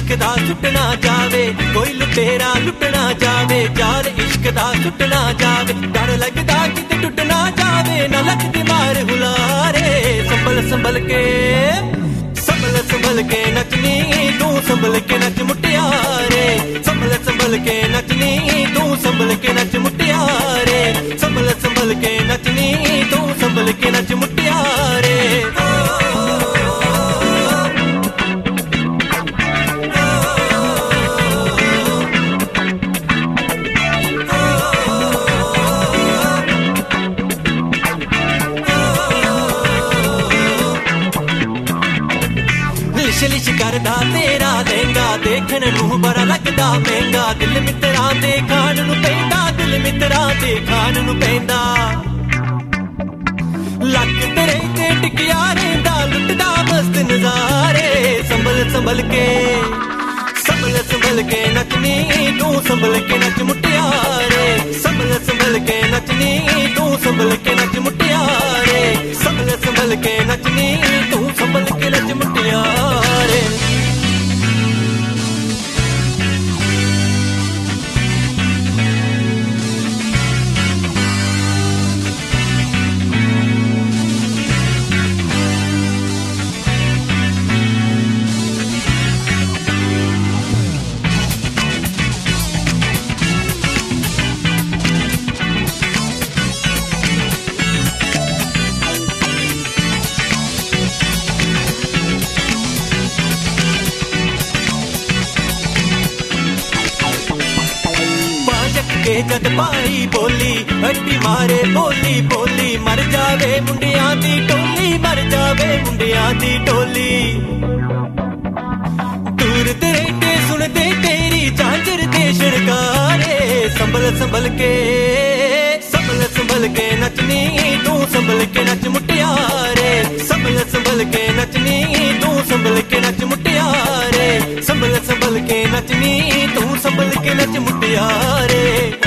इश्क दा सुटना जावे, कोई लुटेरा लुटना जावे, जाल इश्क दा सुटना जावे, डर लगदा किते टुटना जावे, ना लगदी मार हुलारे। संभल संभल के नचनी तू, संभल के नच मुटियारे, संभल संभल के नचनी तू, संभल के नच मुटियारे, संभल संभल के नचनी तू, संभल के नच मुटियारे। लिश करदा तेरा लहंगा, देखण नूं बड़ा लगदा महंगा, दिल मित्रां दे खाण नूं पैंदा, दिल मित्रां दे खाण नूं पैंदा। लक तेरे ते टिकिया रहिंदा, लुटदा मस्त नज़ारे। संभल संभल के नचनी तू, संभल के नच मुटियारे, संभल संभल के नचनी तू, संभल के नच मुटियारे, संभल संभल के नचनी तू, संभल के नच मुटियारे। जद पाई बोली अड्डी मारे बोली बोली, मर जावे मुंडियां दी टोली, मर जावे मुंडियां दी टोली। दूर तेरे सुनदे तेरी झांझर दे शिरकारे। संभल संभल के नचनी तू, संभल के नच मुटियारे, संभल संभल के नचनी तू, संभल के नच मुटियारे, संभल संभल के नचनी तू, संभल के नच मुटियारे।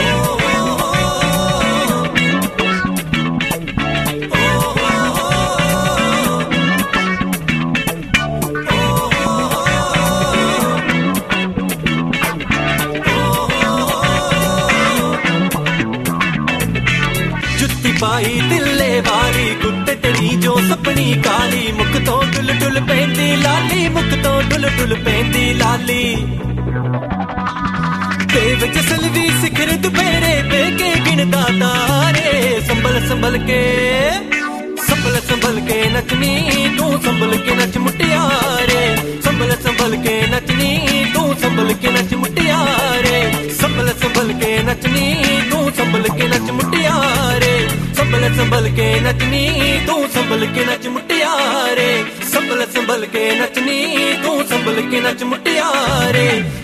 पाई दिले वाली कुत्ते तेरी जो सपनी काली, मुख तो डुल डुल पैंदी लाली, मुख तो डुल डुल पैंदी लाली। देव जसलवी सिखर दुपहरे बेके गिनदा तारे। संभल संभल के नचनी तू, संभल के नच मुटियारे, संभल संभल के नचनी तू, संभल के नच मुटियारे, संभल संभल के नचनी तू, संभल के नच मुटियारे, संभल संभल के नचनी तू, संभल के नच मुटियारे, संभल संभल के नचनी तू, संभल के नच मुटियारे।